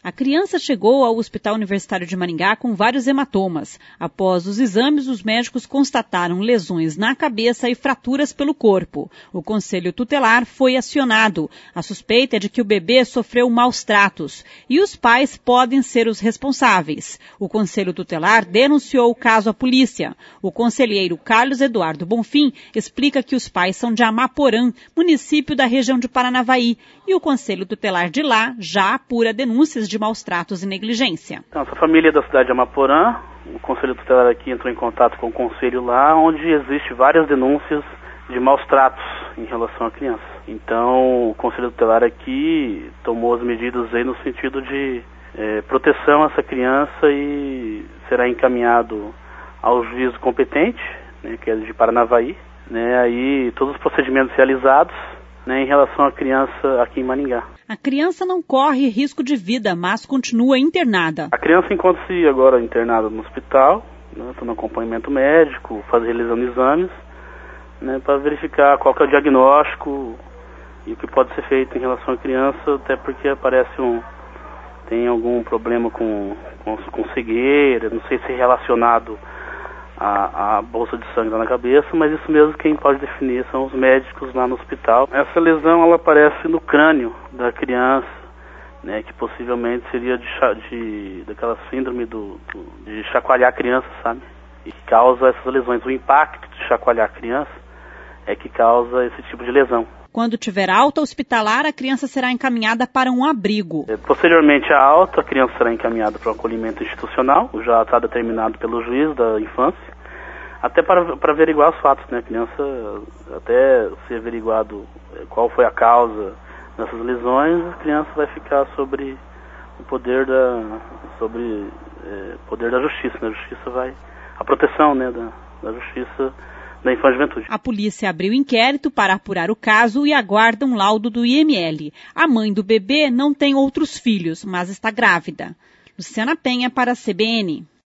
A criança chegou ao Hospital Universitário de Maringá com vários hematomas. Após os exames, os médicos constataram lesões na cabeça e fraturas pelo corpo. O Conselho Tutelar foi acionado. A suspeita é de que o bebê sofreu maus tratos e os pais podem ser os responsáveis. O Conselho Tutelar denunciou o caso à polícia. O conselheiro Carlos Eduardo Bonfim explica que os pais são de Amaporã, município da região de Paranavaí, e o Conselho Tutelar de lá já apura denúncias de maus tratos e negligência. Nossa família é da cidade de Amaporã, o Conselho Tutelar aqui entrou em contato com o Conselho lá, onde existe várias denúncias de maus tratos em relação à criança. Então, o Conselho Tutelar aqui tomou as medidas aí no sentido de proteção a essa criança e será encaminhado ao juízo competente, né, que é de Paranavaí, né, aí todos os procedimentos realizados, né, em relação à criança aqui em Maringá. A criança não corre risco de vida, mas continua internada. A criança encontra-se agora internada no hospital, né, no acompanhamento médico, realizando exames, né, para verificar qual que é o diagnóstico e o que pode ser feito em relação à criança, até porque tem algum problema com cegueira, não sei se é relacionado a bolsa de sangue lá na cabeça, mas isso mesmo quem pode definir são os médicos lá no hospital. Essa lesão ela aparece no crânio da criança, né, que possivelmente seria daquela síndrome de chacoalhar a criança, sabe? E que causa essas lesões. O impacto de chacoalhar a criança é que causa esse tipo de lesão. Quando tiver alta hospitalar, a criança será encaminhada para um abrigo. Posteriormente à alta, a criança será encaminhada para um acolhimento institucional, já está determinado pelo juiz da infância, até para averiguar os fatos, né? A criança, até ser averiguado qual foi a causa dessas lesões, a criança vai ficar sobre o poder da justiça, né? A proteção, né, da justiça da infância e juventude. A polícia abriu inquérito para apurar o caso e aguarda um laudo do IML. A mãe do bebê não tem outros filhos, mas está grávida. Luciana Penha para a CBN.